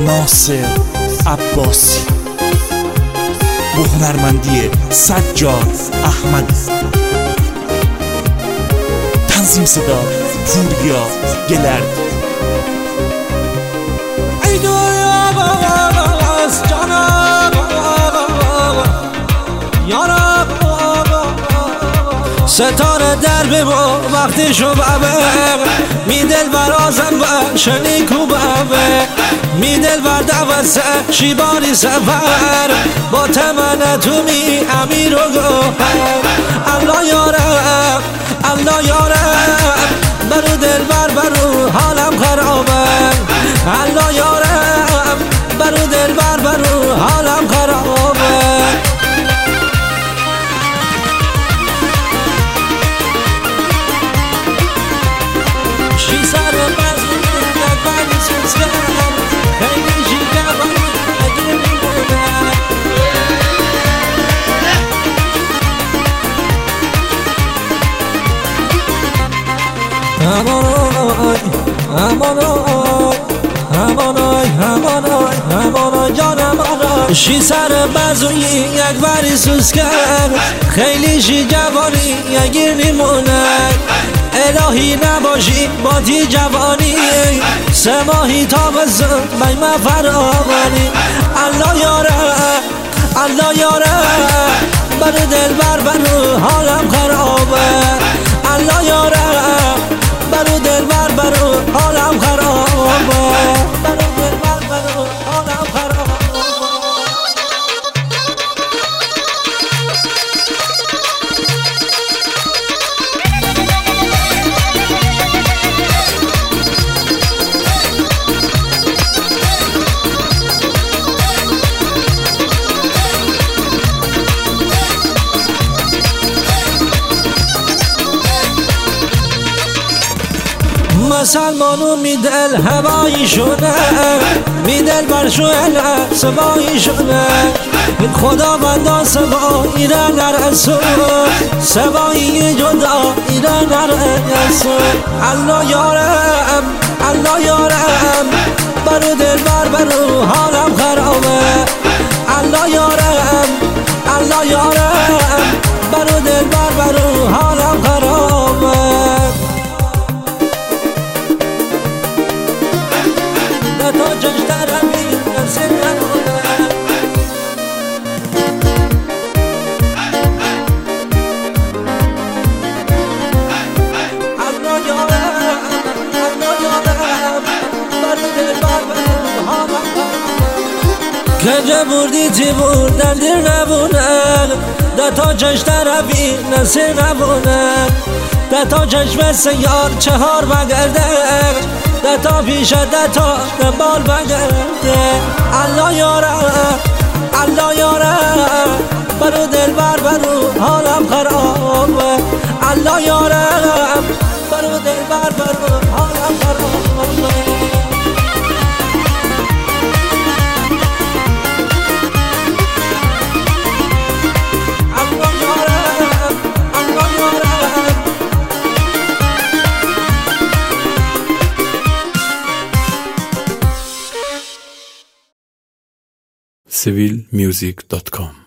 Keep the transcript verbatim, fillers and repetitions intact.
ناصر عباسی با هنرمندی سجاد احمد، تنظیم صدا پوریا گلرد. ستاره در به ما وقتی شو بابه می دل برازم و شنی کو بابه می دل بر دوسته شیبانی سفر با تمنه تو می امیر و گوهر. الله یارم الله یارم برو دل بر برو حالم خرابه. الله یارم برو دل بر برو حالم خرابه. همانای همانای همانای همانای همانای جانم آنای شی سر بزوی یک بری سوز کرد خیلی شی جوانی یگیر میمونه. الهی نباشی با تی جوانی سه ماهی تا بزن بای ما فراوانی. الله یارم الله یارم برو دل بر برو حالم خرابه. الله یارم برو دل بر برو حالم خرابه. برو دل بر برو حالم خرابه. مسلمانو می دل هوایی شده می دل بر شوهل سبایی شده. خدا بندا سبایی را نرسو سبایی جدا ایرا نرسو. الله یارم الله یارم برو دل بر برو حالم خرابه. الله یارم الله یارم برو دل بر برو حالم خرابه. تا جشترم این نفسه نمونه. الله یارم الله یارم برو دل بر برو حالم خرابه. کنجه بردی تی برد در دیر نبونه. ده تا جشترم این نفسه نمونه. ده تا چشم سیار چهار بگرده. ده تا پیشه ده تا دنبال بگرده. الله یارم الله یارم برو دل بر برو حالم خرابه. الله یارم برو دل بر برو حالم خرابه. سیویل میوزیک دات کام